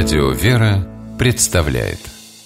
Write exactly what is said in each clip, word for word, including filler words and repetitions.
Радио «Вера» представляет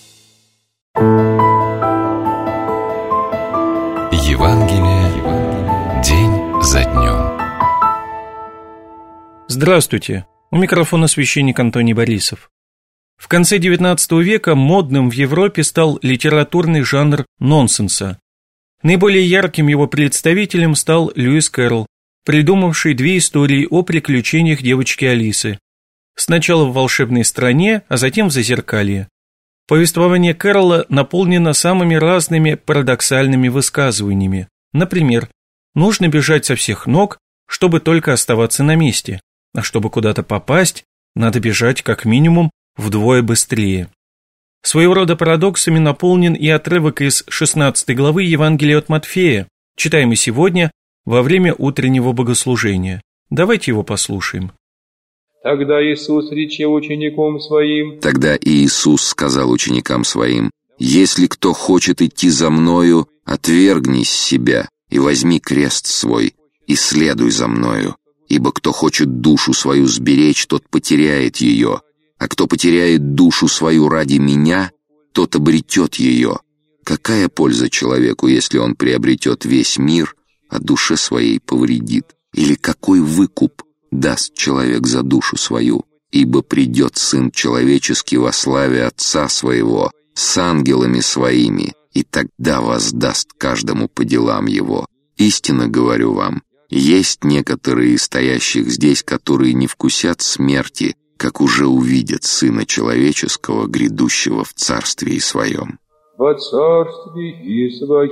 Евангелие день за днем. Здравствуйте! У микрофона священник Антоний Борисов. В конце девятнадцатого века модным в Европе стал литературный жанр нонсенса. Наиболее ярким его представителем стал Льюис Кэрролл, придумавший две истории о приключениях девочки Алисы. Сначала в волшебной стране, а затем в Зазеркалье. Повествование Кэрролла наполнено самыми разными парадоксальными высказываниями. Например, нужно бежать со всех ног, чтобы только оставаться на месте, а чтобы куда-то попасть, надо бежать как минимум вдвое быстрее. Своего рода парадоксами наполнен и отрывок из шестнадцатой главы Евангелия от Матфея, читаемый сегодня во время утреннего богослужения. Давайте его послушаем. Тогда Иисус рече ученикам своим. Тогда Иисус сказал ученикам своим: «Если кто хочет идти за мною, отвергнись себя и возьми крест свой, и следуй за мною. Ибо кто хочет душу свою сберечь, тот потеряет ее, а кто потеряет душу свою ради меня, тот обретет ее. Какая польза человеку, если он приобретет весь мир, а душе своей повредит? Или какой выкуп даст человек за душу свою? Ибо придет Сын Человеческий во славе Отца Своего с ангелами Своими, и тогда воздаст каждому по делам его. Истинно говорю вам, есть некоторые из стоящих здесь, которые не вкусят смерти, как уже увидят Сына Человеческого, грядущего в Царстве Своем». Во Царстве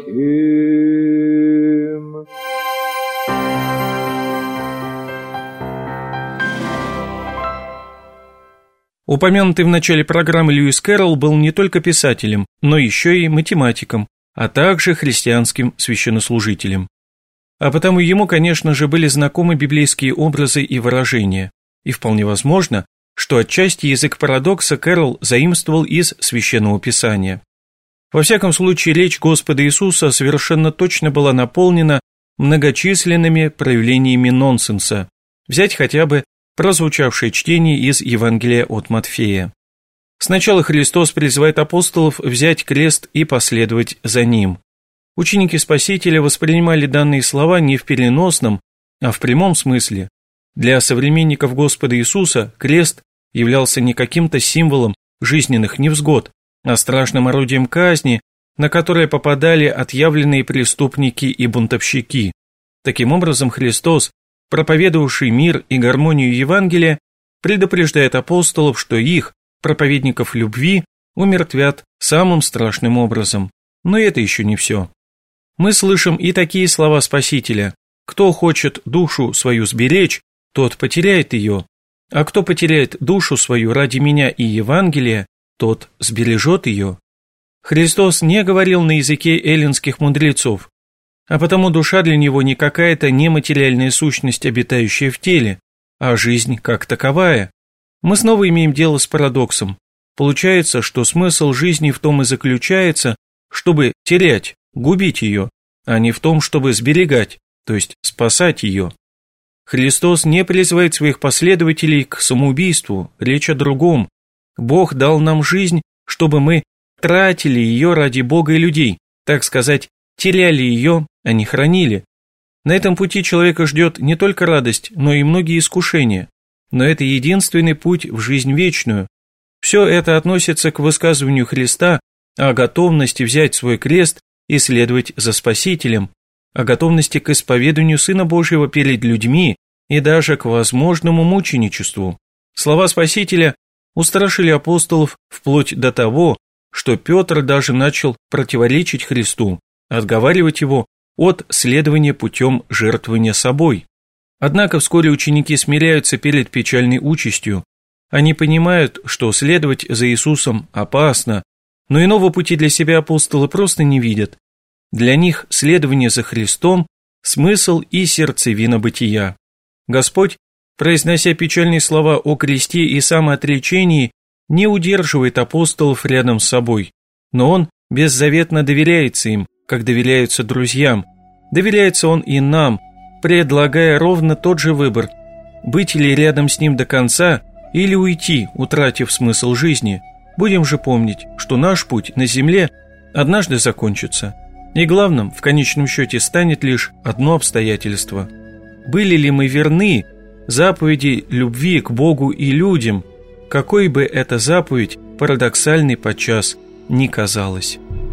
Своем. Упомянутый в начале программы Льюис Кэрролл был не только писателем, но еще и математиком, а также христианским священнослужителем. А потому ему, конечно же, были знакомы библейские образы и выражения, и вполне возможно, что отчасти язык парадокса Кэрролл заимствовал из Священного Писания. Во всяком случае, речь Господа Иисуса совершенно точно была наполнена многочисленными проявлениями нонсенса. Взять хотя бы прозвучавшее чтение из Евангелия от Матфея. Сначала Христос призывает апостолов взять крест и последовать за Ним. Ученики Спасителя воспринимали данные слова не в переносном, а в прямом смысле. Для современников Господа Иисуса крест являлся не каким-то символом жизненных невзгод, а страшным орудием казни, на которое попадали отъявленные преступники и бунтовщики. Таким образом, Христос, проповедовавший мир и гармонию Евангелия, предупреждает апостолов, что их, проповедников любви, умертвят самым страшным образом. Но это еще не все. Мы слышим и такие слова Спасителя: «Кто хочет душу свою сберечь, тот потеряет ее, а кто потеряет душу свою ради меня и Евангелия, тот сбережет ее». Христос не говорил на языке эллинских мудрецов, а потому душа для него не какая-то нематериальная сущность, обитающая в теле, а жизнь как таковая. Мы снова имеем дело с парадоксом. Получается, что смысл жизни в том и заключается, чтобы терять, губить ее, а не в том, чтобы сберегать, то есть спасать ее. Христос не призывает своих последователей к самоубийству, речь о другом. Бог дал нам жизнь, чтобы мы тратили ее ради Бога и людей, так сказать, теряли ее, а не хранили. На этом пути человека ждет не только радость, но и многие искушения. Но это единственный путь в жизнь вечную. Все это относится к высказыванию Христа о готовности взять свой крест и следовать за Спасителем, о готовности к исповеданию Сына Божьего перед людьми и даже к возможному мученичеству. Слова Спасителя устрашили апостолов вплоть до того, что Петр даже начал противоречить Христу, отговаривать его от следования путем жертвования собой. Однако вскоре ученики смиряются перед печальной участью. Они понимают, что следовать за Иисусом опасно, но иного пути для себя апостолы просто не видят. Для них следование за Христом – смысл и сердцевина бытия. Господь, произнося печальные слова о кресте и самоотречении, не удерживает апостолов рядом с собой, но Он беззаветно доверяется им, как доверяются друзьям. Доверяется Он и нам, предлагая ровно тот же выбор – быть ли рядом с Ним до конца или уйти, утратив смысл жизни, будем же помнить, что наш путь на земле однажды закончится. И главным в конечном счете станет лишь одно обстоятельство. Были ли мы верны заповеди любви к Богу и людям, какой бы эта заповедь парадоксальной подчас ни казалась?